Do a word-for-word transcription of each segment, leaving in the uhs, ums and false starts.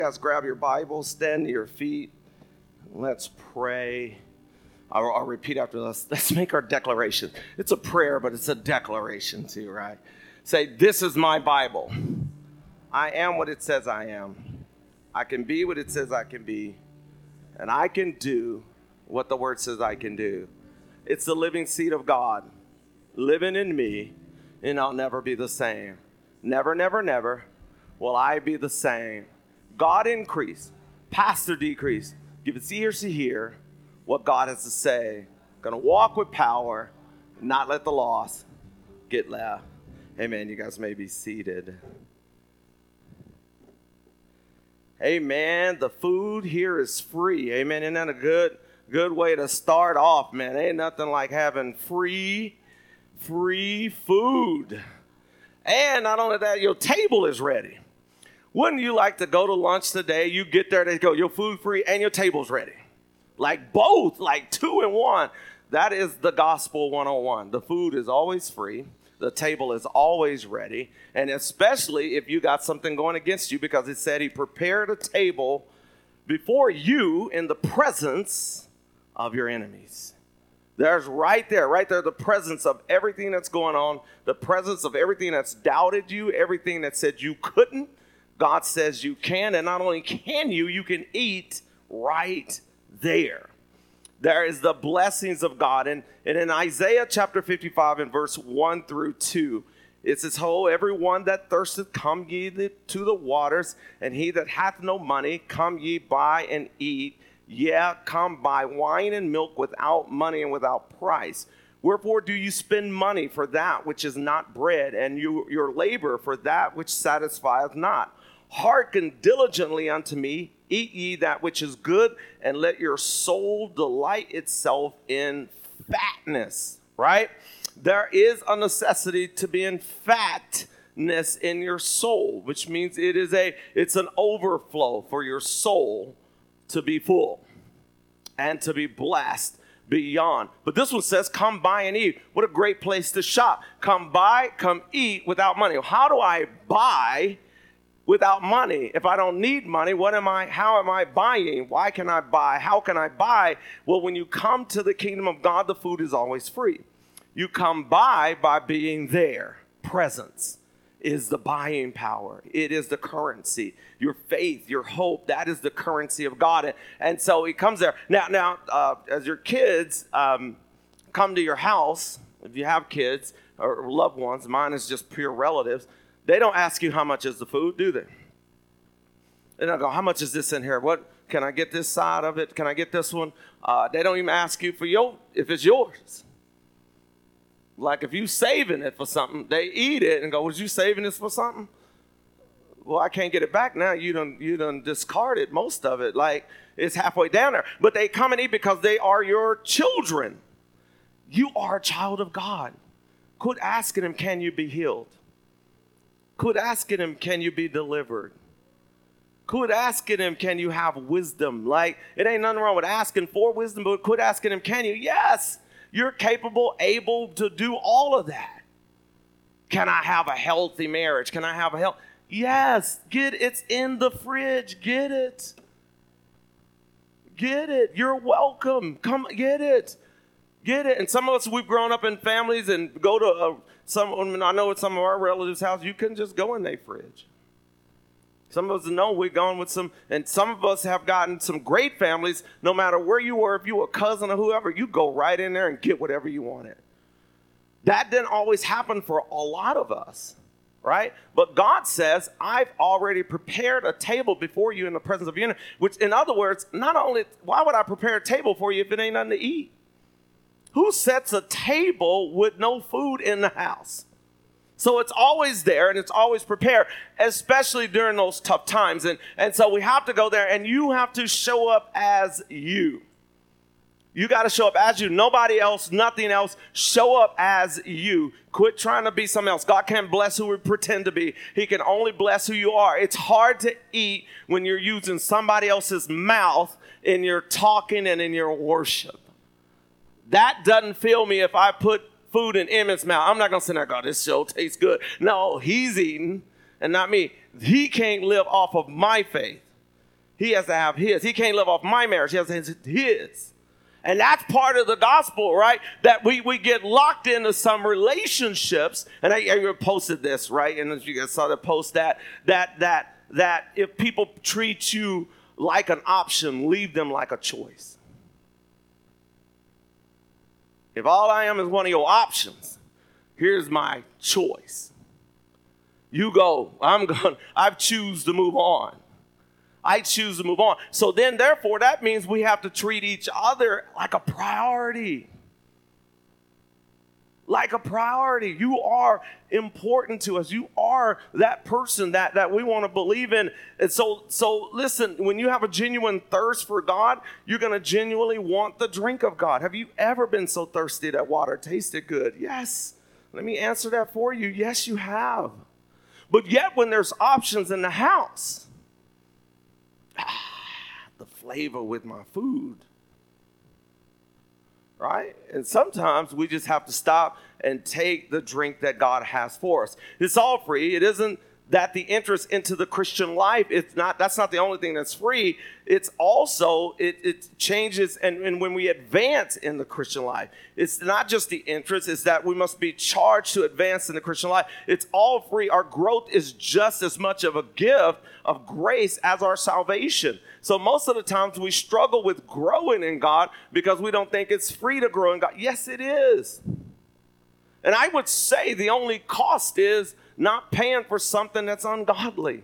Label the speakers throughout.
Speaker 1: Guys, grab your Bible, stand to your feet. Let's pray. I'll, I'll repeat after this. Let's make our declaration. It's a prayer, but it's a declaration too, right? Say, this is my Bible. I am what it says I am. I can be what it says I can be. And I can do what the Word says I can do. It's the living seed of God living in me, and I'll never be the same. Never, never, never will I be the same. God increase, pastor decrease. Give us ears to hear what God has to say. Going to walk with power, not let the loss get left. Amen. You guys may be seated. Amen. The food here is free. Amen. Isn't that a good, good way to start off, man? Ain't nothing like having free, free food. And not only that, your table is ready. Wouldn't you like to go to lunch today? You get there, they go, your food free and your table's ready. Like both, like two in one. That is the gospel one oh one. The food is always free. The table is always ready. And especially if you got something going against you, because it said he prepared a table before you in the presence of your enemies. There's right there, right there, the presence of everything that's going on, the presence of everything that's doubted you, everything that said you couldn't. God says you can, and not only can you, you can eat right there. There is the blessings of God. And, and in Isaiah chapter fifty-five and verse one through two, it says, Ho, everyone that thirsteth, come ye to the waters, and he that hath no money, come ye buy and eat. Yeah, come buy wine and milk without money and without price. Wherefore do you spend money for that which is not bread, and you, your labor for that which satisfieth not? Hearken diligently unto me, eat ye that which is good, and let your soul delight itself in fatness, right? There is a necessity to be in fatness in your soul, which means it is a it's an overflow for your soul to be full and to be blessed beyond. But this one says, come buy and eat. What a great place to shop. Come buy, come eat without money. How do I buy without money? If I don't need money, what am I, how am I buying? Why can I buy? How can I buy? Well, when you come to the kingdom of God, the food is always free. You come by by being there. Presence is the buying power. It is the currency. Your faith, your hope, that is the currency of God. And, and so he comes there. Now, now uh, as your kids um, come to your house, if you have kids or loved ones, mine is just pure relatives, they don't ask you how much is the food, do they? They don't go, how much is this in here? What, can I get this side of it? Can I get this one? Uh, they don't even ask you for your, if it's yours. Like if you saving it for something, they eat it and go, was you saving this for something? Well, I can't get it back now. You done, you done discarded most of it. Like it's halfway down there. But they come and eat because they are your children. You are a child of God. Quit asking him, can you be healed? Quit asking him, can you be delivered? Quit asking him, can you have wisdom? Like, it ain't nothing wrong with asking for wisdom, but quit asking him, can you? Yes, you're capable, able to do all of that. Can I have a healthy marriage? Can I have a health? Yes, get it. It's in the fridge. Get it. Get it. You're welcome. Come get it. Get it. And some of us, we've grown up in families and go to a Some, I know at some of our relatives' house, you couldn't just go in their fridge. Some of us know we've gone with some, and some of us have gotten some great families. No matter where you were, if you were a cousin or whoever, you go right in there and get whatever you wanted. That didn't always happen for a lot of us, right? But God says, I've already prepared a table before you in the presence of your enemy. Which, in other words, not only, why would I prepare a table for you if it ain't nothing to eat? Who sets a table with no food in the house? So it's always there and it's always prepared, especially during those tough times. And, and so we have to go there and you have to show up as you. You got to show up as you. Nobody else, nothing else. Show up as you. Quit trying to be something else. God can't bless who we pretend to be. He can only bless who you are. It's hard to eat when you're using somebody else's mouth in your talking and in your worship. That doesn't fill me if I put food in Emmett's mouth. I'm not going to sit there and go, this show tastes good. No, he's eating and not me. He can't live off of my faith. He has to have his. He can't live off my marriage. He has to have his. And that's part of the gospel, right? That we, we get locked into some relationships. And I, I posted this, right? And as you guys saw the post that, that, that, that if people treat you like an option, leave them like a choice. If all I am is one of your options, here's my choice. You go. I'm going. I choose to move on. I choose to move on. So then, therefore, that means we have to treat each other like a priority. Like a priority. You are important to us. You are that person that, that we want to believe in. And so, so listen, when you have a genuine thirst for God, you're going to genuinely want the drink of God. Have you ever been so thirsty that water tasted good? Yes. Let me answer that for you. Yes, you have. But yet when there's options in the house, the flavor with my food, right? And sometimes we just have to stop and take the drink that God has for us. It's all free. It isn't that the interest into the Christian life, it's not, that's not the only thing that's free. It's also, it, it changes, and, and when we advance in the Christian life, it's not just the interest, it's that we must be charged to advance in the Christian life. It's all free. Our growth is just as much of a gift of grace as our salvation. So most of the times we struggle with growing in God because we don't think it's free to grow in God. Yes, it is. And I would say the only cost is not paying for something that's ungodly.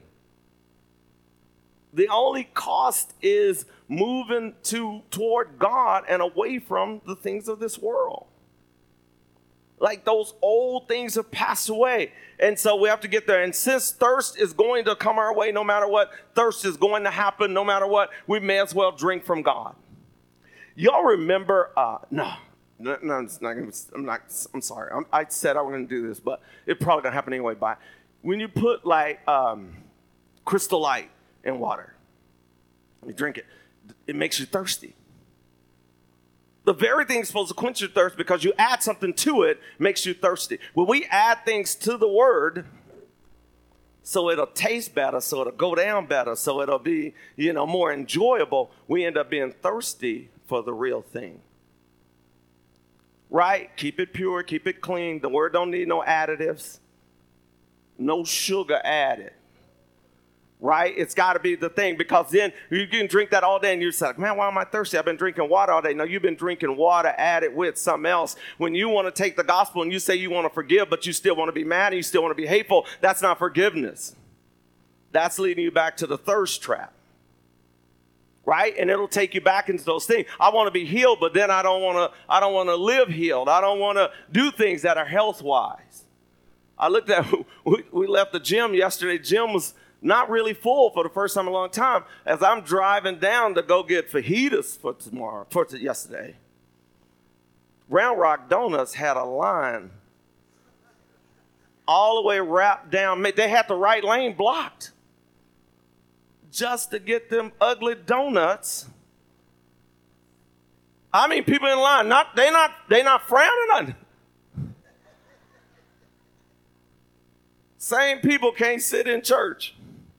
Speaker 1: The only cost is moving to toward God and away from the things of this world. Like those old things have passed away. And so we have to get there. And since thirst is going to come our way, no matter what, thirst is going to happen, no matter what, we may as well drink from God. Y'all remember, uh, no. No, no, it's not gonna, I'm not. I'm sorry. I'm, I said I was going to do this, but it's probably going to happen anyway. But when you put like um, Crystal Light in water, you drink it, it makes you thirsty. The very thing is supposed to quench your thirst because you add something to it, makes you thirsty. When we add things to the Word, so it'll taste better, so it'll go down better, so it'll be, you know, more enjoyable, we end up being thirsty for the real thing. Right? Keep it pure, keep it clean. The Word don't need no additives. No sugar added. Right? It's got to be the thing, because then you can drink that all day and you're like, man, why am I thirsty? I've been drinking water all day. No, you've been drinking water added with something else. When you want to take the gospel and you say you want to forgive, but you still want to be mad and you still want to be hateful, that's not forgiveness. That's leading you back to the thirst trap. Right? And it'll take you back into those things. I want to be healed, but then I don't want to, I don't want to live healed. I don't want to do things that are health-wise. I looked at, we, we left the gym yesterday. Gym was not really full for the first time in a long time. As I'm driving down to go get fajitas for tomorrow, for t- yesterday, Round Rock Donuts had a line all the way wrapped down. They had the right lane blocked just to get them ugly donuts. I mean, people in line, not they not they not frowning on it. Same people can't sit in church.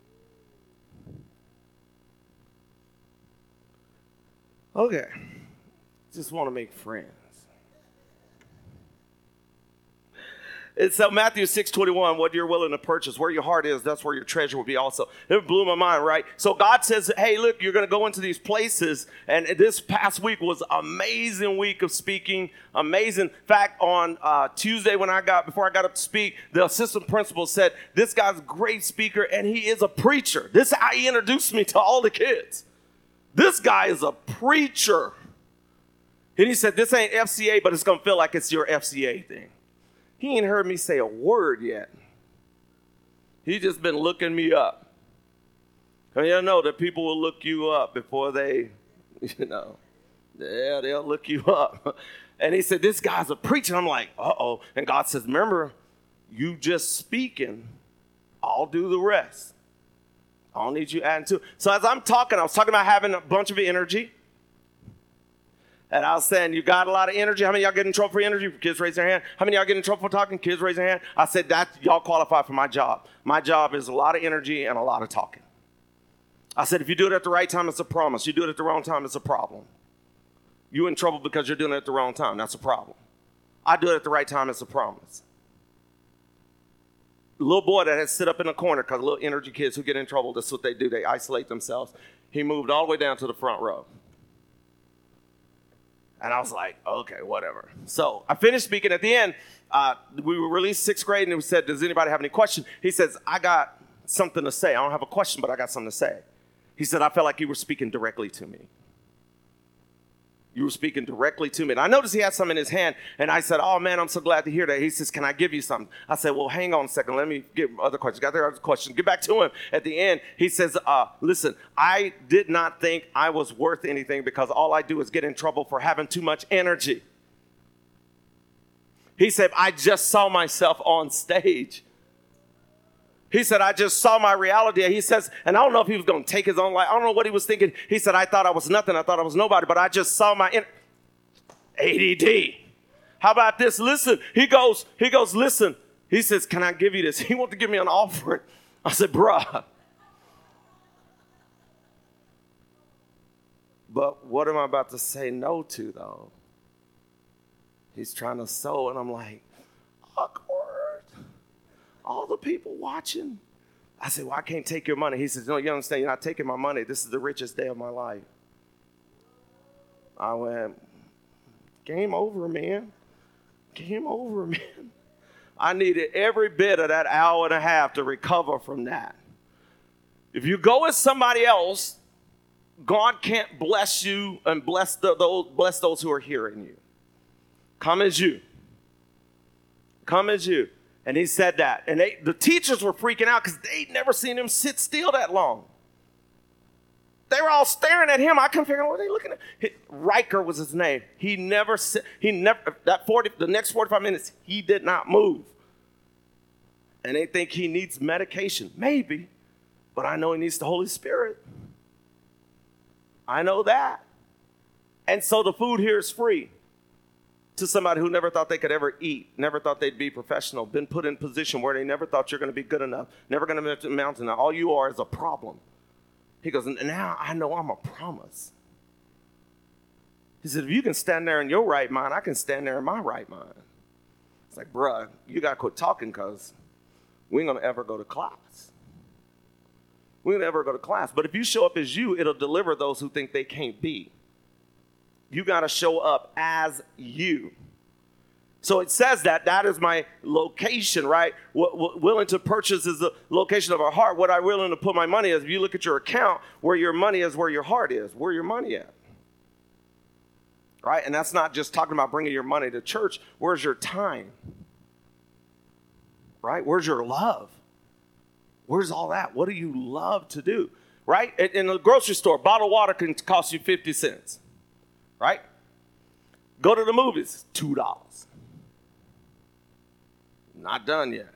Speaker 1: Okay, just want to make friends. It's so Matthew six twenty-one, what you're willing to purchase, where your heart is, that's where your treasure will be also. It blew my mind, right? So God says, hey, look, you're going to go into these places. And this past week was an amazing week of speaking. Amazing. In fact, on uh, Tuesday when I got, before I got up to speak, the assistant principal said, this guy's a great speaker and he is a preacher. This is how he introduced me to all the kids. This guy is a preacher. And he said, this ain't F C A, but it's going to feel like it's your F C A thing. He ain't heard me say a word yet. He just been looking me up. And you know that people will look you up before they, you know, yeah, they'll look you up. And he said, this guy's a preacher. I'm like, uh-oh. And God says, remember, you just speaking, I'll do the rest. I don't need you adding to it. So as I'm talking, I was talking about having a bunch of energy. And I was saying, you got a lot of energy. How many of y'all get in trouble for energy? Kids raise their hand. How many of y'all get in trouble for talking? Kids raise their hand. I said, that y'all qualify for my job. My job is a lot of energy and a lot of talking. I said, if you do it at the right time, it's a promise. You do it at the wrong time, it's a problem. You're in trouble because you're doing it at the wrong time. That's a problem. I do it at the right time, it's a promise. The little boy that had sit up in the corner, because little energy kids who get in trouble, that's what they do. They isolate themselves. He moved all the way down to the front row. And I was like, okay, whatever. So I finished speaking. At the end, uh, we were released sixth grade, and we said, does anybody have any questions? He says, I got something to say. I don't have a question, but I got something to say. He said, I felt like you were speaking directly to me. You were speaking directly to me. And I noticed he had some in his hand, and I said, oh, man, I'm so glad to hear that. He says, can I give you something? I said, well, hang on a second. Let me get other questions. Got their other questions. Get back to him. At the end, he says, uh, listen, I did not think I was worth anything because all I do is get in trouble for having too much energy. He said, I just saw myself on stage. He said, I just saw my reality. He says, and I don't know if he was going to take his own life. I don't know what he was thinking. He said, I thought I was nothing. I thought I was nobody, but I just saw my in- A D D. How about this? Listen, he goes, he goes, listen. He says, can I give you this? He wanted to give me an offering. I said, bruh. But what am I about to say no to, though? He's trying to sow, and I'm like, awkward. All the people watching. I said, well, I can't take your money. He says, no, you understand, you're not taking my money. This is the richest day of my life. I went, game over, man. Game over, man. I needed every bit of that hour and a half to recover from that. If you go with somebody else, God can't bless you and bless, the, those, bless those who are hearing you. Come as you. Come as you. And he said that. And they, the teachers were freaking out because they'd never seen him sit still that long. They were all staring at him. I couldn't figure out what they looking at. Riker was his name. He never, he never, that forty, the next forty-five minutes, he did not move. And they think he needs medication. Maybe. But I know he needs the Holy Spirit. I know that. And so the food here is free. To somebody who never thought they could ever eat, never thought they'd be professional, been put in a position where they never thought you're going to be good enough, never going to amount to enough. All you are is a problem. He goes, now I know I'm a promise. He said, if you can stand there in your right mind, I can stand there in my right mind. It's like, bruh, you got to quit talking because we ain't going to ever go to class. We ain't ever go to class. But if you show up as you, it'll deliver those who think they can't be. You got to show up as you. So it says that that is my location, right? What, what willing to purchase is the location of our heart. What I'm willing to put my money is, if you look at your account, where your money is, where your heart is, where your money at. Right? And that's not just talking about bringing your money to church. Where's your time? Right? Where's your love? Where's all that? What do you love to do? Right? In the grocery store, bottled water can cost you fifty cents. Right? Go to the movies, two dollars. Not done yet.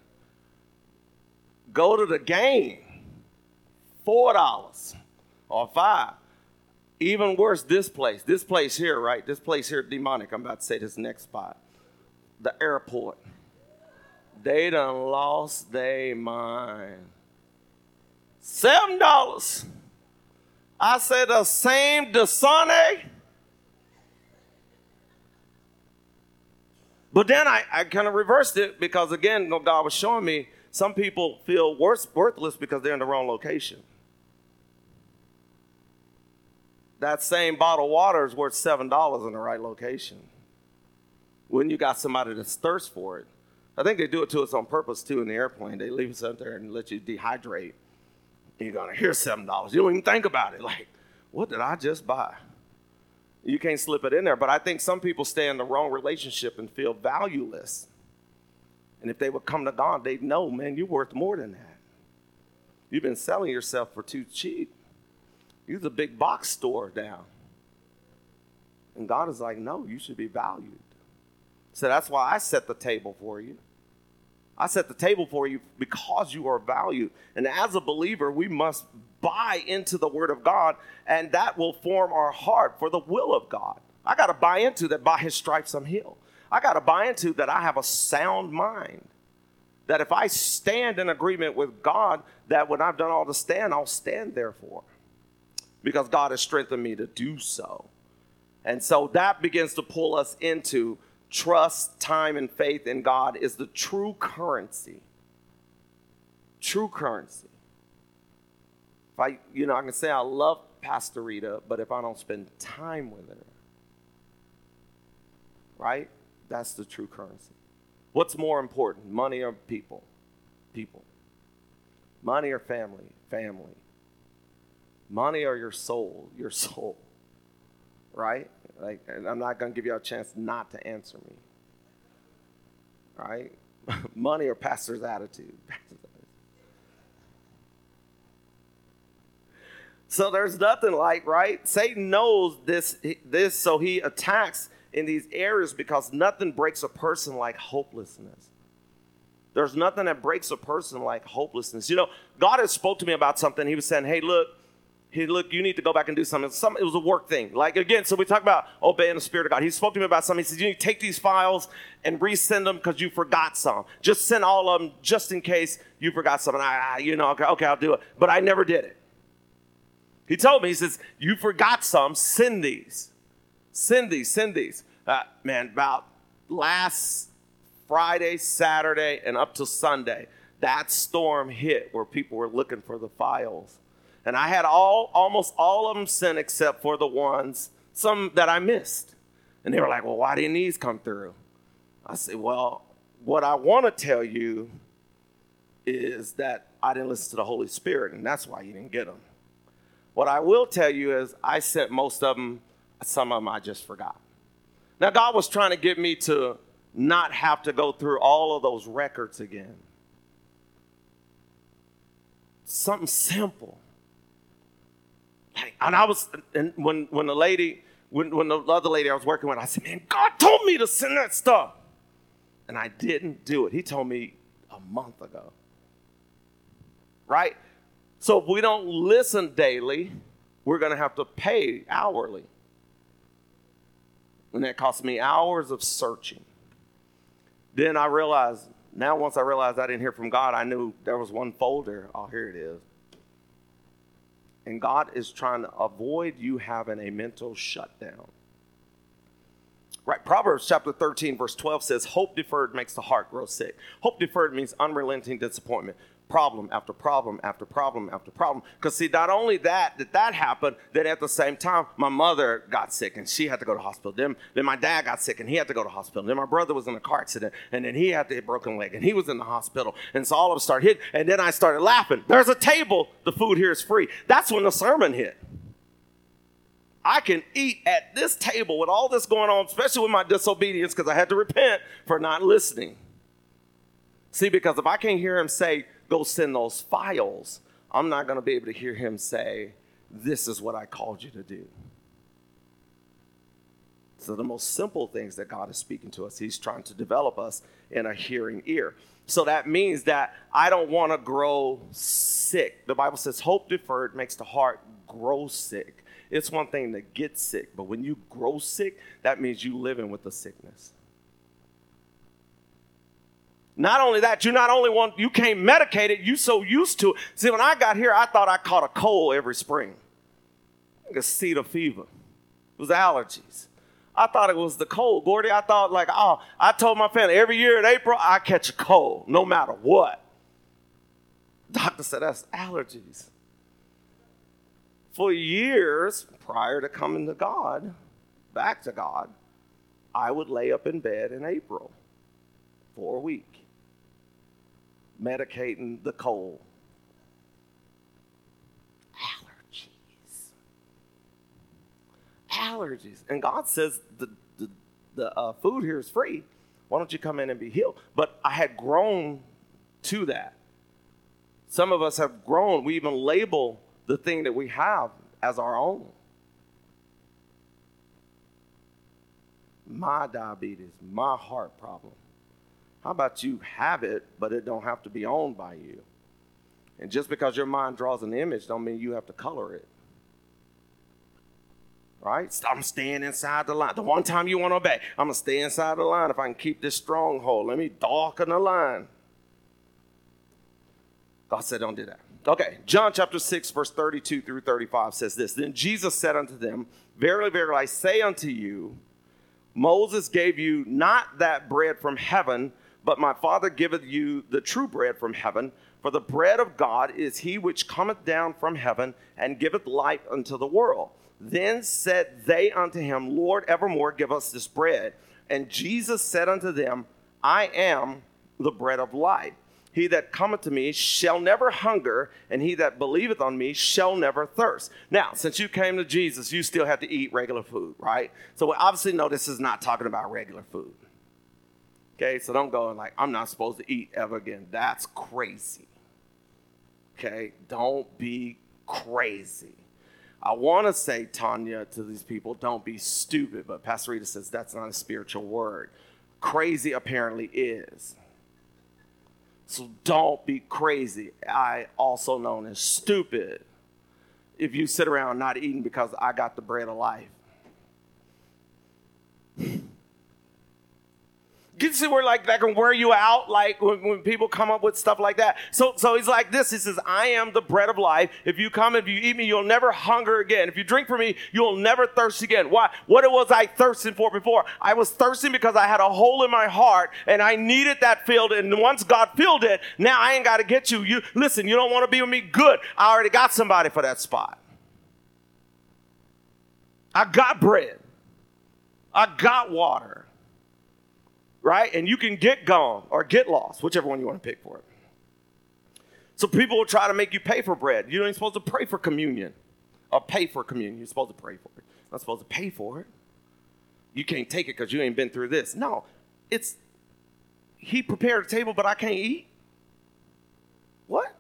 Speaker 1: Go to the game, four dollars or five. Even worse, this place. This place here, right? This place here, demonic. I'm about to say this next spot. The airport. They done lost their mind. Seven dollars. I said the same Dasani. But then I, I kind of reversed it because, again, God was showing me some people feel worse, worthless because they're in the wrong location. That same bottle of water is worth seven dollars in the right location. When you got somebody that's thirst for it. I think they do it to us on purpose, too, in the airplane. They leave us out there and let you dehydrate. And you're going, here's seven dollars. You don't even think about it. Like, what did I just buy? You can't slip it in there. But I think some people stay in the wrong relationship and feel valueless. And if they would come to God, they'd know, man, you're worth more than that. You've been selling yourself for too cheap. You're the big box store down. And God is like, no, you should be valued. So that's why I set the table for you. I set the table for you because you are valued. And as a believer, we must buy into the word of God, and that will form our heart for the will of God. I got to buy into that by his stripes I'm healed. I got to buy into that I have a sound mind. That if I stand in agreement with God, that when I've done all to stand, I'll stand therefore. because God has strengthened me to do so. And so that begins to pull us into trust, time, and faith in God is the true currency. True currency. If I, you know, I can say I love Pastor Rita, but if I don't spend time with her, right? That's the true currency. What's more important, money or people? People. Money or family? Family. Money or your soul? Your soul. Right? Like, and I'm not going to give you a chance not to answer me. Right? Money or pastor's attitude? So there's nothing like, right? Satan knows this, this, so he attacks in these areas because nothing breaks a person like hopelessness. There's nothing that breaks a person like hopelessness. You know, God has spoke to me about something. He was saying, hey, look, He look, you need to go back and do something. Some, it was a work thing. Like, again, so we talk about obeying the Spirit of God. He spoke to me about something. He said, you need to take these files and resend them because you forgot some. Just send all of them just in case you forgot something. I, I, you know, okay, okay, I'll do it. But I never did it. He told me, he says, you forgot some, send these. Send these, send these. Uh, man, about last Friday, Saturday, and up to Sunday, that storm hit where people were looking for the files. And I had all, almost all of them sent except for the ones, some that I missed. And they were like, well, why didn't these come through? I said, well, what I want to tell you is that I didn't listen to the Holy Spirit, and that's why you didn't get them. What I will tell you is I sent most of them, some of them I just forgot. Now, God was trying to get me to not have to go through all of those records again. Something simple. And I was, and when, when the lady, when, when the other lady I was working with, I said, man, God told me to send that stuff. And I didn't do it. He told me a month ago. Right? So if we don't listen daily, we're going to have to pay hourly. And that cost me hours of searching. Then I realized, now once I realized I didn't hear from God, I knew there was one folder. Oh, here it is. And God is trying to avoid you having a mental shutdown. Right, Proverbs chapter thirteen, verse twelve says, hope deferred makes the heart grow sick. Hope deferred means unrelenting disappointment. Problem after problem after problem after problem. Because see, not only that, that that happened, then at the same time, my mother got sick and she had to go to hospital. Then, then my dad got sick and he had to go to hospital. Then my brother was in a car accident and then he had a broken leg and he was in the hospital. And so all of us started hitting. And then I started laughing. There's a table. The food here is free. That's when the sermon hit. I can eat at this table with all this going on, especially with my disobedience because I had to repent for not listening. See, because if I can't hear him say, go send those files, I'm not going to be able to hear him say, this is what I called you to do. So the most simple things that God is speaking to us, he's trying to develop us in a hearing ear. So that means that I don't want to grow sick. The Bible says hope deferred makes the heart grow sick. It's one thing to get sick, but when you grow sick, that means you living with the sickness. Not only that, you not only want, you can't medicate it, you so used to it. See, when I got here, I thought I caught a cold every spring. Like a seed of fever. It was allergies. I thought it was the cold. Gordy, I thought like, oh, I told my family, every year in April, I catch a cold, no matter what. Doctor said, that's allergies. For years, prior to coming to God, back to God, I would lay up in bed in April for a week, medicating the cold. Allergies. Allergies. And God says the, the, the uh, food here is free. Why don't you come in and be healed? But I had grown to that. Some of us have grown. We even label the thing that we have as our own. My diabetes, my heart problem. How about you have it, but it don't have to be owned by you? And just because your mind draws an image don't mean you have to color it. Right? I'm staying inside the line. The one time you want to obey, I'm going to stay inside the line if I can keep this stronghold. Let me darken the line. God said, don't do that. Okay, John chapter six, verse thirty-two through thirty-five says this. Then Jesus said unto them, verily, verily, I say unto you, Moses gave you not that bread from heaven, but my Father giveth you the true bread from heaven. For the bread of God is he which cometh down from heaven, and giveth life unto the world. Then said they unto him, Lord, evermore give us this bread. And Jesus said unto them, I am the bread of life. He that cometh to me shall never hunger, and he that believeth on me shall never thirst. Now, since you came to Jesus, you still have to eat regular food, right? So we obviously know this is not talking about regular food. Okay, so don't go and like, I'm not supposed to eat ever again. That's crazy. Okay, don't be crazy. I want to say, Tanya, to these people, don't be stupid, but Pastor Rita says that's not a spiritual word. Crazy apparently is. So don't be crazy. I also known as stupid if you sit around not eating because I got the bread of life. You see where like that can wear you out, like when, when people come up with stuff like that. So, so he's like this. He says, I am the bread of life. If you come, if you eat me, you'll never hunger again. If you drink from me, you'll never thirst again. Why? What was I thirsting for before? I was thirsting because I had a hole in my heart and I needed that filled. And once God filled it, now I ain't got to get you. You listen, you don't want to be with me? Good. I already got somebody for that spot. I got bread. I got water. Right? And you can get gone or get lost, whichever one you want to pick for it. So people will try to make you pay for bread. You ain't supposed to pray for communion or pay for communion. You're supposed to pray for it. You're not supposed to pay for it. You can't take it because you ain't been through this. No, it's he prepared a table, but I can't eat. What?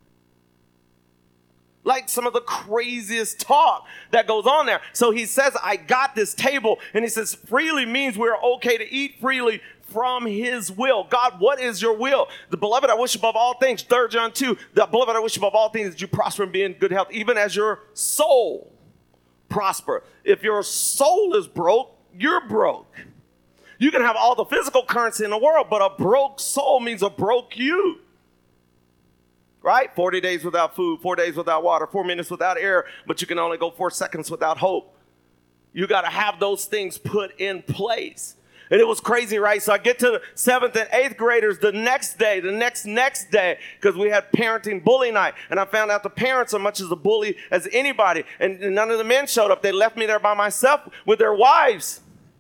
Speaker 1: Like some of the craziest talk that goes on there. So he says, I got this table. And he says, freely means we're okay to eat freely from his will. God, what is your will? The beloved, I wish above all things, Third John two, the beloved, I wish above all things that you prosper and be in good health, even as your soul prosper. If your soul is broke, you're broke. You can have all the physical currency in the world, but a broke soul means a broke you. Right? forty days without food, four days without water, four minutes without air, but you can only go four seconds without hope. You got to have those things put in place. And it was crazy, right? So I get to the seventh and eighth graders the next day, the next, next day, because we had parenting bully night. And I found out the parents are much as a bully as anybody. And none of the men showed up. They left me there by myself with their wives.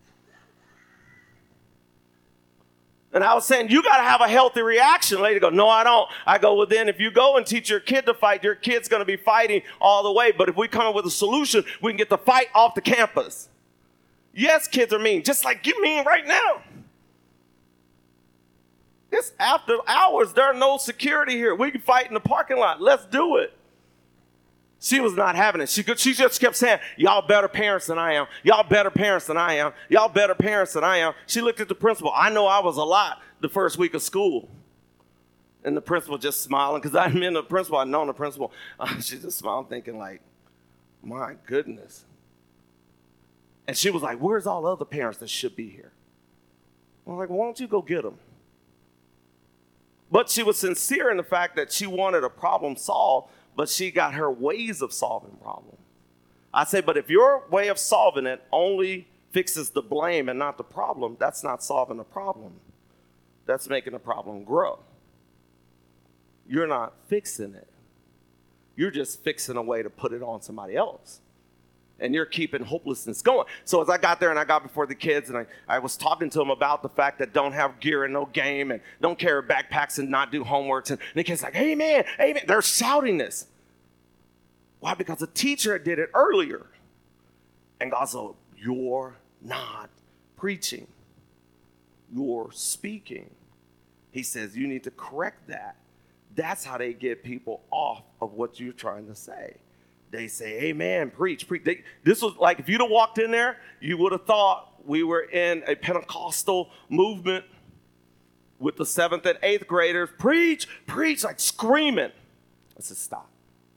Speaker 1: And I was saying, you got to have a healthy reaction. Lady go, no, I don't. I go, well, then if you go and teach your kid to fight, your kid's going to be fighting all the way. But if we come up with a solution, we can get the fight off the campus. Yes, kids are mean, just like you mean right now. It's after hours. There are no security here. We can fight in the parking lot. Let's do it. She was not having it. She, could, she just kept saying, y'all better parents than I am. Y'all better parents than I am. Y'all better parents than I am. She looked at the principal. I know I was a lot the first week of school. And the principal just smiling, because I met the principal. I'd known the principal. Uh, she just smiled, thinking like, my goodness. And she was like, where's all the other parents that should be here? I was like, why don't you go get them? But she was sincere in the fact that she wanted a problem solved, but she got her ways of solving problems. I say, but if your way of solving it only fixes the blame and not the problem, that's not solving the problem. That's making the problem grow. You're not fixing it. You're just fixing a way to put it on somebody else. And you're keeping hopelessness going. So as I got there and I got before the kids and I, I was talking to them about the fact that don't have gear and no game and don't carry backpacks and not do homeworks. And, and the kids like, amen, amen. They're shouting this. Why? Because the teacher did it earlier. And God said, you're not preaching. You're speaking. He says you need to correct that. That's how they get people off of what you're trying to say. They say, amen, preach, preach. They, this was like, if you'd have walked in there, you would have thought we were in a Pentecostal movement with the seventh and eighth graders. Preach, preach, like screaming. I said, stop.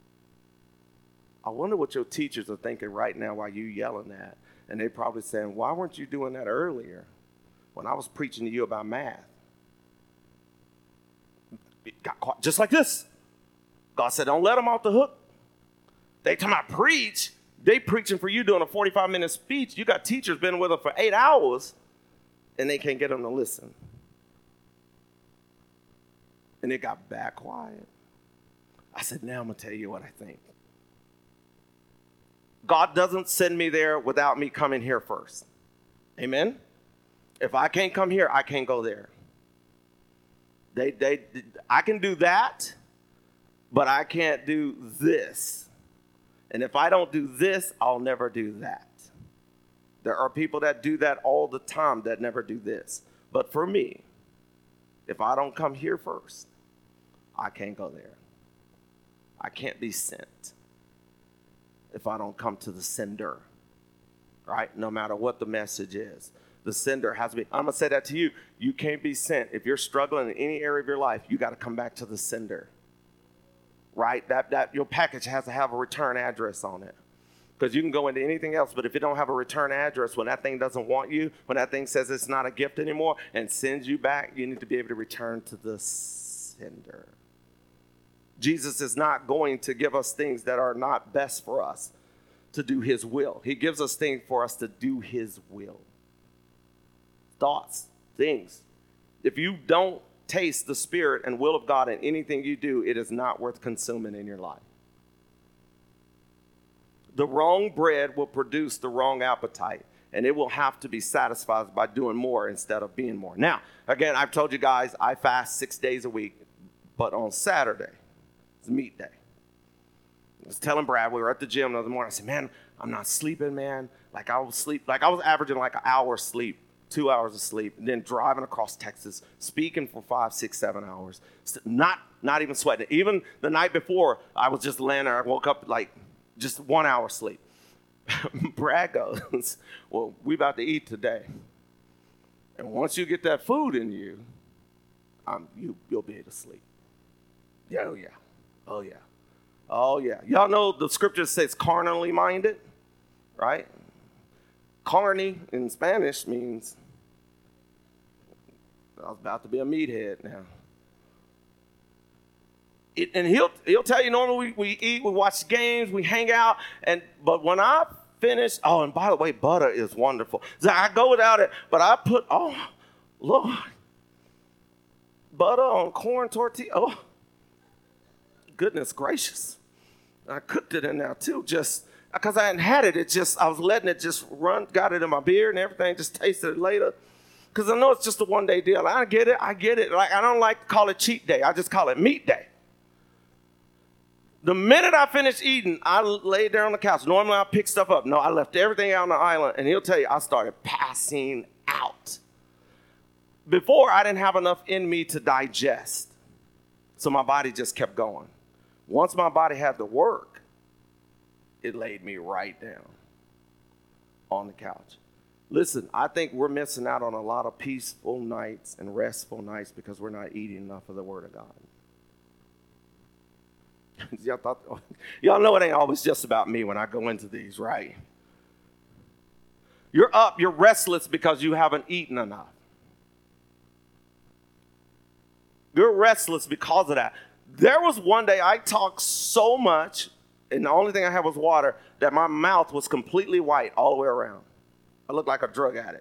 Speaker 1: I wonder what your teachers are thinking right now while you yelling that. And they probably saying, why weren't you doing that earlier when I was preaching to you about math? It got caught just like this. God said, don't let them off the hook. They talking about preach. They preaching for you doing a forty-five minute speech. You got teachers been with them for eight hours and they can't get them to listen. And it got back quiet. I said, now I'm going to tell you what I think. God doesn't send me there without me coming here first. Amen? If I can't come here, I can't go there. They, they, I can do that, but I can't do this. And if I don't do this, I'll never do that. There are people that do that all the time that never do this. But for me, if I don't come here first, I can't go there. I can't be sent if I don't come to the sender, right? No matter what the message is. The sender has to be. I'm going to say that to you. You can't be sent. If you're struggling in any area of your life, you got to come back to the sender, right? That, that your package has to have a return address on it. Because you can go into anything else, but if it don't have a return address, when that thing doesn't want you, when that thing says it's not a gift anymore and sends you back, you need to be able to return to the sender. Jesus is not going to give us things that are not best for us to do his will. He gives us things for us to do his will. Thoughts, things. If you don't taste the spirit and will of God in anything you do, it is not worth consuming in your life. The wrong bread will produce the wrong appetite, and it will have to be satisfied by doing more instead of being more. Now, again, I've told you guys, I fast six days a week, but on Saturday, it's meat day. I was telling Brad, we were at the gym the other morning, I said, man, I'm not sleeping, man. Like I was sleep, like I was averaging like an hour sleep, two hours of sleep, and then driving across Texas, speaking for five, six, seven hours, not, not even sweating. Even the night before, I was just laying there, I woke up like, just one hour sleep. Brad goes, well, we about to eat today. And once you get that food in you, um, you, you'll be able to sleep. Yeah, oh, yeah. Oh, yeah. Oh, yeah. Y'all know the scripture says carnally minded, right? Carne in Spanish means I was about to be a meathead now. It, and he'll he'll tell you normally we, we eat, we watch games, we hang out, and but when I finish, oh, and by the way, butter is wonderful. So I go without it, but I put, oh, Lord, butter on corn tortilla. Oh, goodness gracious. I cooked it in there too, just because I hadn't had it. It just, I was letting it just run, got it in my beard and everything, just tasted it later. Because I know it's just a one-day deal. I get it, I get it. Like I don't like to call it cheat day. I just call it meat day. The minute I finished eating, I laid there on the couch. Normally I pick stuff up. No, I left everything out on the island, and he'll tell you I started passing out. Before, I didn't have enough in me to digest, so my body just kept going. Once my body had to work, it laid me right down on the couch. Listen, I think we're missing out on a lot of peaceful nights and restful nights because we're not eating enough of the Word of God. y'all, thought, y'all know it ain't always just about me when I go into these, right? You're up, you're restless because you haven't eaten enough. You're restless because of that. There was one day I talked so much, and the only thing I had was water, that my mouth was completely white all the way around. I looked like a drug addict.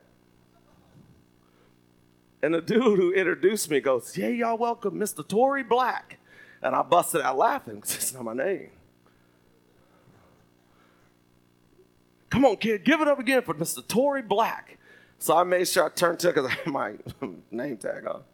Speaker 1: And the dude who introduced me goes, yeah, y'all welcome, Mister Tory Black. And I busted out laughing because it's not my name. Come on, kid, give it up again for Mister Tory Black. So I made sure I turned to it because I had my name tag on.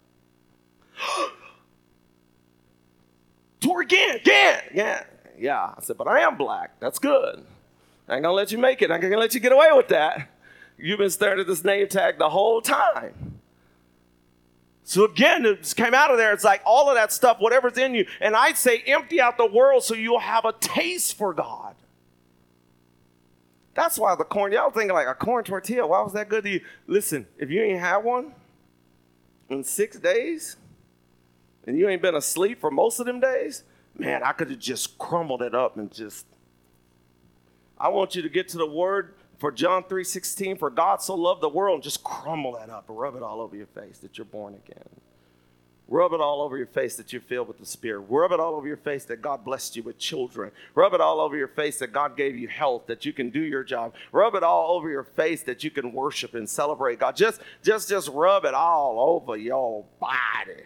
Speaker 1: Tory again, again, yeah. Yeah, I said, but I am black. That's good. I ain't going to let you make it. I ain't going to let you get away with that. You've been staring at this name tag the whole time. So again, it just came out of there. It's like all of that stuff, whatever's in you. And I'd say empty out the world so you'll have a taste for God. That's why the corn, y'all thinking like a corn tortilla, why was that good to you? Listen, if you ain't had one in six days and you ain't been asleep for most of them days, man, I could have just crumbled it up and just, I want you to get to the word for John three sixteen, for God so loved the world, and just crumble that up and rub it all over your face that you're born again. Rub it all over your face that you're filled with the Spirit. Rub it all over your face that God blessed you with children. Rub it all over your face that God gave you health, that you can do your job. Rub it all over your face that you can worship and celebrate God. Just, just, just rub it all over your body.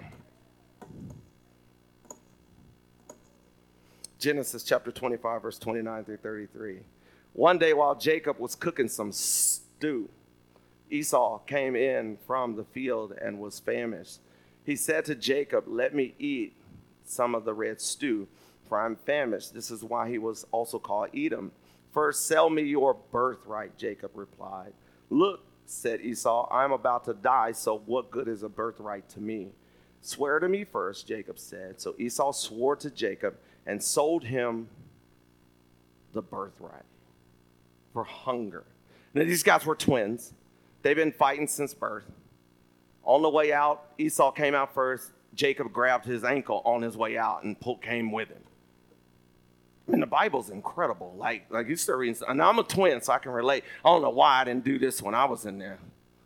Speaker 1: Genesis chapter twenty-five, verse twenty-nine through thirty-three. One day while Jacob was cooking some stew, Esau came in from the field and was famished. He said to Jacob, let me eat some of the red stew, for I'm famished. This is why he was also called Edom. First, sell me your birthright, Jacob replied. Look, said Esau, I'm about to die, so what good is a birthright to me? Swear to me first, Jacob said. So Esau swore to Jacob and sold him the birthright for hunger. Now, these guys were twins. They've been fighting since birth. On the way out, Esau came out first. Jacob grabbed his ankle on his way out and pulled, came with him. I mean, the Bible's incredible. Like, like you start reading, and I'm a twin, so I can relate. I don't know why I didn't do this when I was in there.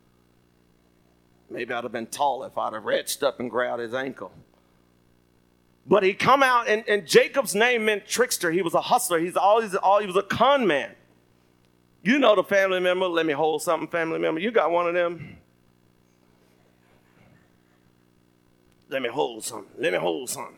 Speaker 1: Maybe I'd have been tall if I'd have reached up and grabbed his ankle. But he come out, and, and Jacob's name meant trickster. He was a hustler. He's always, all, he was a con man. You know the family member. Let me hold something, family member. You got one of them. Let me hold something. Let me hold something.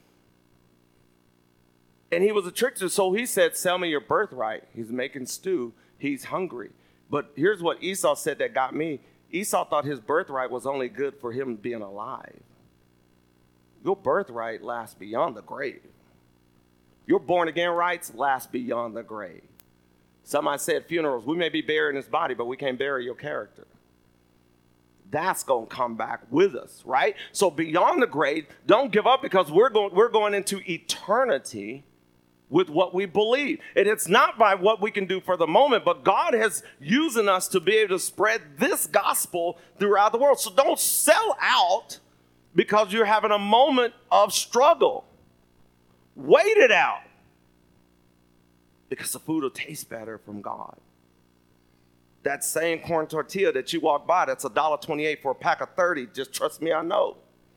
Speaker 1: And he was a trickster, so he said, sell me your birthright. He's making stew. He's hungry. But here's what Esau said that got me. Esau thought his birthright was only good for him being alive. Your birthright lasts beyond the grave. Your born-again rights last beyond the grave. Somebody said funerals, we may be buried in this body, but we can't bury your character. That's going to come back with us, right? So beyond the grave, don't give up, because we're going, we're going into eternity with what we believe. And it's not by what we can do for the moment, but God has using us to be able to spread this gospel throughout the world. So don't sell out because you're having a moment of struggle. Wait it out, because the food will taste better from God. That same corn tortilla that you walk by, that's one dollar and twenty-eight cents for a pack of thirty. Just trust me, I know.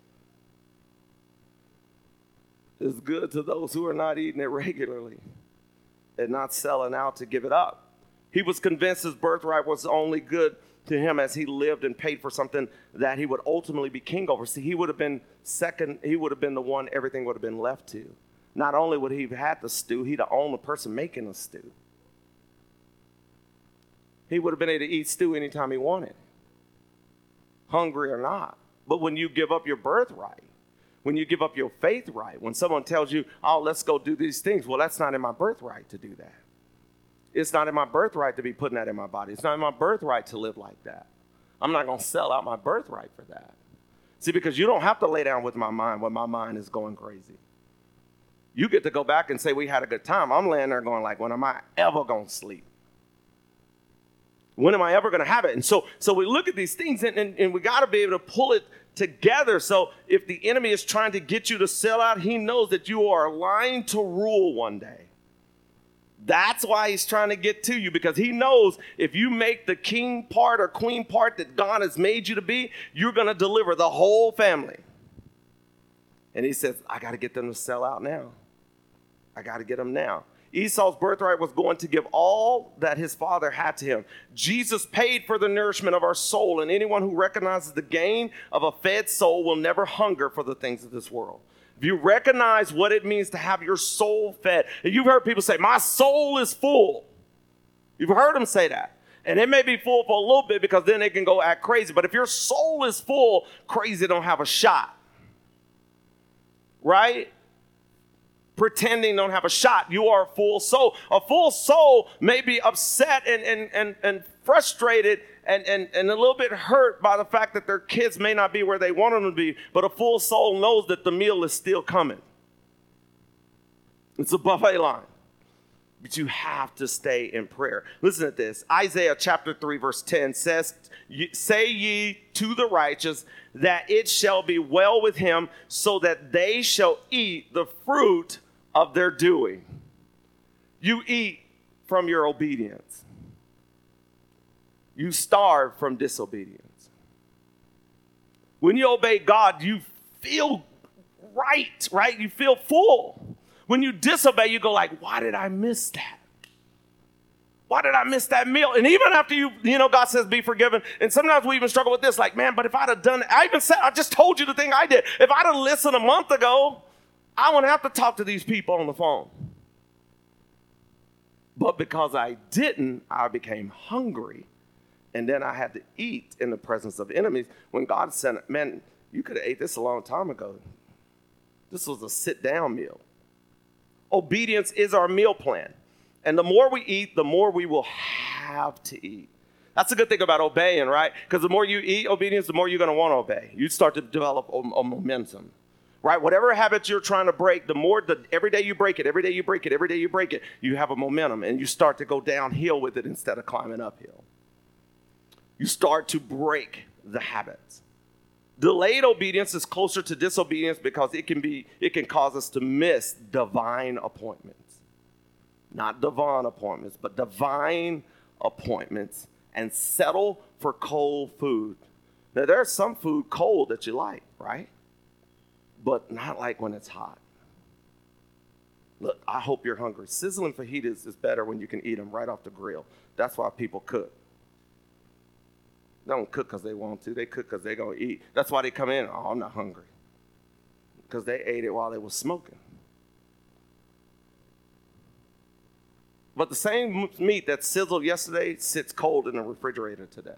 Speaker 1: It's good to those who are not eating it regularly and not selling out to give it up. He was convinced his birthright was only good to him as he lived and paid for something that he would ultimately be king over. See, he would have been second, he would have been the one everything would have been left to. Not only would he have had the stew, he'd have owned the person making the stew. He would have been able to eat stew anytime he wanted, hungry or not. But when you give up your birthright, when you give up your faith right, when someone tells you, oh, let's go do these things, well, that's not in my birthright to do that. It's not in my birthright to be putting that in my body. It's not in my birthright to live like that. I'm not going to sell out my birthright for that. See, because you don't have to lay down with my mind when my mind is going crazy. You get to go back and say, we had a good time. I'm laying there going like, when am I ever going to sleep? When am I ever going to have it? And so, so we look at these things, and, and, and we got to be able to pull it together. So if the enemy is trying to get you to sell out, he knows that you are aligned to rule one day. That's why he's trying to get to you, because he knows if you make the king part or queen part that God has made you to be, you're going to deliver the whole family. And he says, I got to get them to sell out now. I got to get them now. Esau's birthright was going to give all that his father had to him. Jesus paid for the nourishment of our soul, and anyone who recognizes the gain of a fed soul will never hunger for the things of this world. If you recognize what it means to have your soul fed, and you've heard people say, my soul is full. You've heard them say that. And it may be full for a little bit, because then they can go act crazy. But if your soul is full, crazy don't have a shot. Right? Pretending don't have a shot. You are a full soul. A full soul may be upset and, and, and, and frustrated and, and, and a little bit hurt by the fact that their kids may not be where they want them to be, but a full soul knows that the meal is still coming. It's a buffet line. But you have to stay in prayer. Listen to this. Isaiah chapter three verse ten says, say ye to the righteous that it shall be well with him, so that they shall eat the fruit of their doing. You eat from your obedience. You starve from disobedience. When you obey God, you feel right, right? You feel full. When you disobey, you go like, why did I miss that? Why did I miss that meal? And even after you, you know, God says be forgiven. And sometimes we even struggle with this, like, man, but if I'd have done, I even said, I just told you the thing I did. If I'd have listened a month ago, I wouldn't have to talk to these people on the phone. But because I didn't, I became hungry. And then I had to eat in the presence of enemies. When God said, man, you could have ate this a long time ago. This was a sit-down meal. Obedience is our meal plan. And the more we eat, the more we will have to eat. That's a good thing about obeying, right? Because the more you eat obedience, the more you're going to want to obey. You start to develop a, a momentum, right? Whatever habits you're trying to break, the more, the, every day you break it, every day you break it, every day you break it, you have a momentum. And you start to go downhill with it instead of climbing uphill. You start to break the habits. Delayed obedience is closer to disobedience because it can be, it can cause us to miss divine appointments. Not divine appointments, but divine appointments, and settle for cold food. Now, there's some food cold that you like, right? But not like when it's hot. Look, I hope you're hungry. Sizzling fajitas is better when you can eat them right off the grill. That's why people cook. They don't cook because they want to. They cook because they're going to eat. That's why they come in, oh, I'm not hungry. Because they ate it while they were smoking. But the same meat that sizzled yesterday sits cold in the refrigerator today.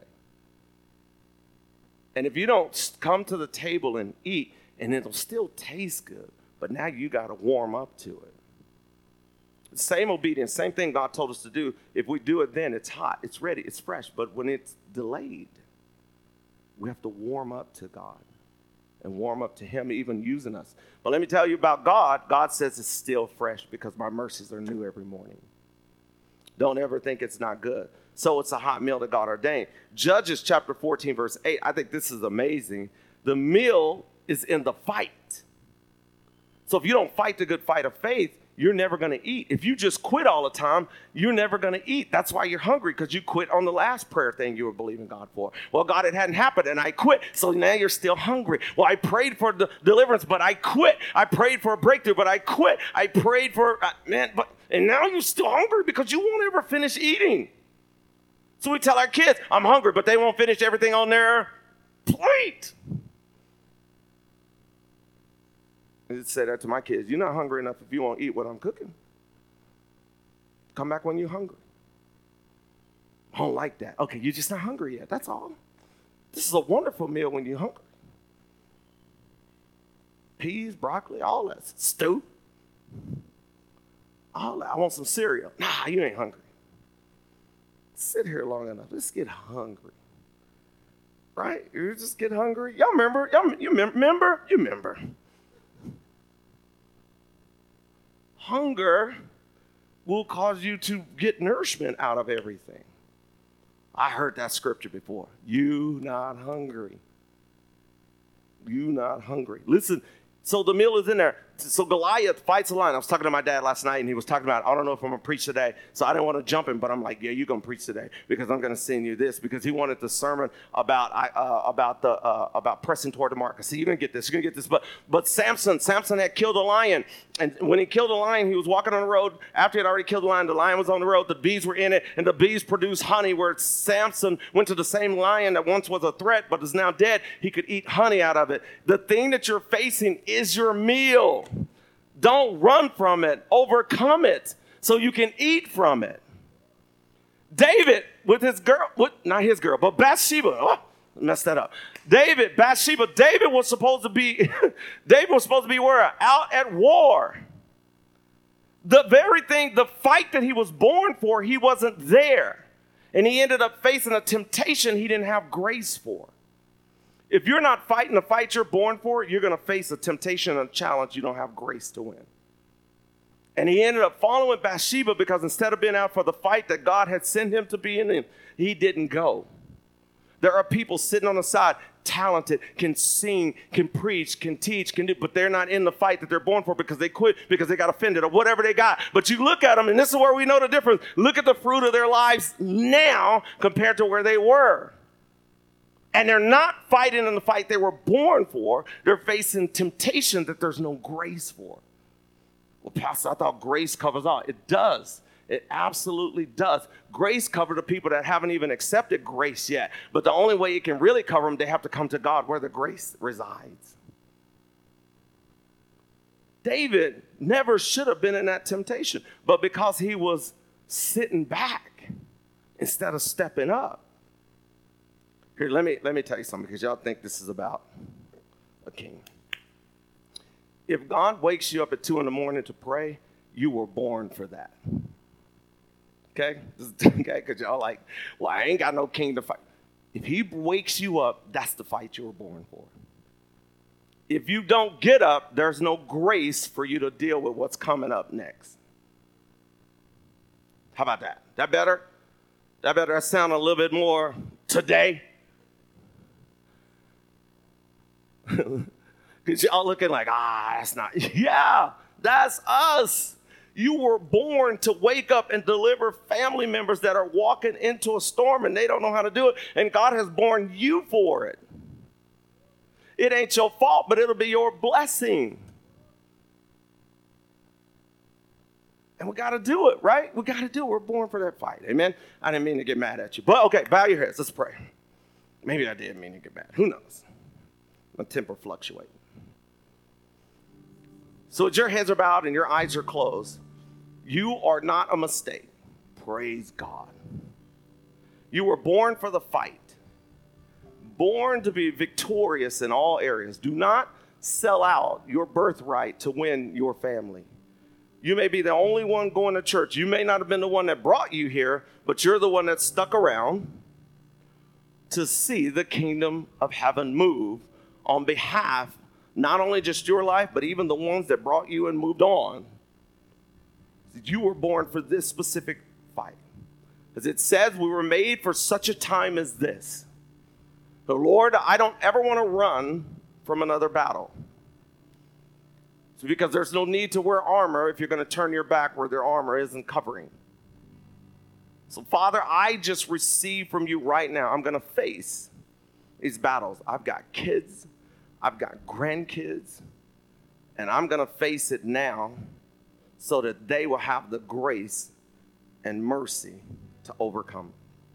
Speaker 1: And if you don't come to the table and eat, and it'll still taste good, but now you got to warm up to it. Same obedience, same thing God told us to do. If we do it then, it's hot, it's ready, it's fresh. But when it's delayed, we have to warm up to God and warm up to him even using us. But let me tell you about God. God says it's still fresh because my mercies are new every morning. Don't ever think it's not good. So it's a hot meal that God ordained. Judges chapter fourteen, verse eight. I think this is amazing. The meal is in the fight. So if you don't fight the good fight of faith, you're never going to eat. If you just quit all the time, you're never going to eat. That's why you're hungry, because you quit on the last prayer thing you were believing God for. Well, God, it hadn't happened, and I quit. So now you're still hungry. Well, I prayed for the deliverance, but I quit. I prayed for a breakthrough, but I quit. I prayed for, uh, man, but, and now you're still hungry because you won't ever finish eating. So we tell our kids, I'm hungry, but they won't finish everything on their plate. I say that to my kids. You're not hungry enough if you won't eat what I'm cooking. Come back when you're hungry. I don't like that. Okay, you're just not hungry yet. That's all. This is a wonderful meal when you're hungry. Peas, broccoli, all that. Stew. All that. I want some cereal. Nah, you ain't hungry. Sit here long enough. Let's get hungry. Right? You just get hungry. Y'all remember? Y'all, you remember? You remember. Hunger will cause you to get nourishment out of everything. I heard that scripture before. You not hungry. You not hungry. Listen, so the meal is in there. So Goliath fights a lion. I was talking to my dad last night, and he was talking about, I don't know if I'm going to preach today. So I didn't want to jump in, but I'm like, yeah, you're going to preach today because I'm going to send you this, because he wanted the sermon about uh, about the uh, about pressing toward the mark. I said, you're going to get this. You're going to get this. But but Samson, Samson had killed a lion. And when he killed a lion, he was walking on the road. After he had already killed a lion, the lion was on the road. The bees were in it, and the bees produced honey, where Samson went to the same lion that once was a threat but is now dead. He could eat honey out of it. The thing that you're facing is your meal. Don't run from it. Overcome it so you can eat from it. David with his girl, with, not his girl, but Bathsheba. Oh, messed that up. David, Bathsheba. David was supposed to be, David was supposed to be where? Out at war. The very thing, the fight that he was born for, he wasn't there. And he ended up facing a temptation he didn't have grace for. If you're not fighting the fight you're born for, you're going to face a temptation and a challenge you don't have grace to win. And he ended up following Bathsheba because instead of being out for the fight that God had sent him to be in, he didn't go. There are people sitting on the side, talented, can sing, can preach, can teach, can do, but they're not in the fight that they're born for because they quit, because they got offended or whatever they got. But you look at them, and this is where we know the difference. Look at the fruit of their lives now compared to where they were. And they're not fighting in the fight they were born for. They're facing temptation that there's no grace for. Well, Pastor, I thought grace covers all. It does. It absolutely does. Grace covers the people that haven't even accepted grace yet. But the only way it can really cover them, they have to come to God where the grace resides. David never should have been in that temptation. But because he was sitting back instead of stepping up. Here, let me, let me tell you something, because y'all think this is about a king. If God wakes you up at two in the morning to pray, you were born for that. Okay? Okay, because y'all like, well, I ain't got no king to fight. If he wakes you up, that's the fight you were born for. If you don't get up, there's no grace for you to deal with what's coming up next. How about that? That better? That better? That sound a little bit more today? Because y'all looking like, ah, that's not. Yeah, that's us. You were born to wake up and deliver family members that are walking into a storm and they don't know how to do it. And God has born you for it. It ain't your fault, but it'll be your blessing. And we got to do it, right? We got to do it. We're born for that fight. Amen? I didn't mean to get mad at you. But, okay, bow your heads. Let's pray. Maybe I did mean to get mad. Who knows? My temper fluctuates. So as your heads are bowed and your eyes are closed, you are not a mistake. Praise God. You were born for the fight. Born to be victorious in all areas. Do not sell out your birthright to win your family. You may be the only one going to church. You may not have been the one that brought you here, but you're the one that stuck around to see the kingdom of heaven move on behalf, not only just your life, but even the ones that brought you and moved on. You were born for this specific fight. As it says, we were made for such a time as this. But Lord, I don't ever want to run from another battle. So because there's no need to wear armor if you're going to turn your back where their armor isn't covering. So Father, I just receive from you right now. I'm going to face these battles. I've got kids. I've got grandkids. And I'm going to face it now so that they will have the grace and mercy to overcome.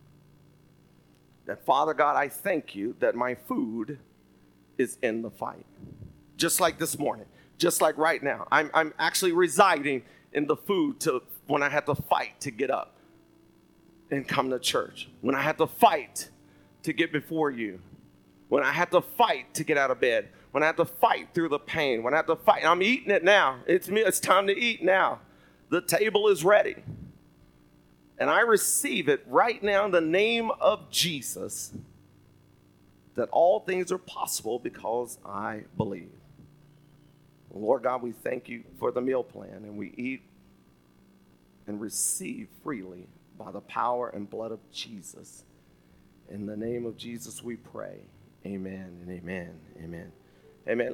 Speaker 1: That, Father God, I thank you that my food is in the fight. Just like this morning, just like right now. I'm, I'm actually residing in the food to when I had to fight to get up and come to church. When I had to fight to get before you. When I had to fight to get out of bed. When I had to fight through the pain. When I had to fight. I'm eating it now. It's me. It's time to eat now. The table is ready. And I receive it right now in the name of Jesus, that all things are possible because I believe. Lord God, we thank you for the meal plan, and we eat and receive freely by the power and blood of Jesus. In the name of Jesus we pray. Amen and amen. Amen. Amen.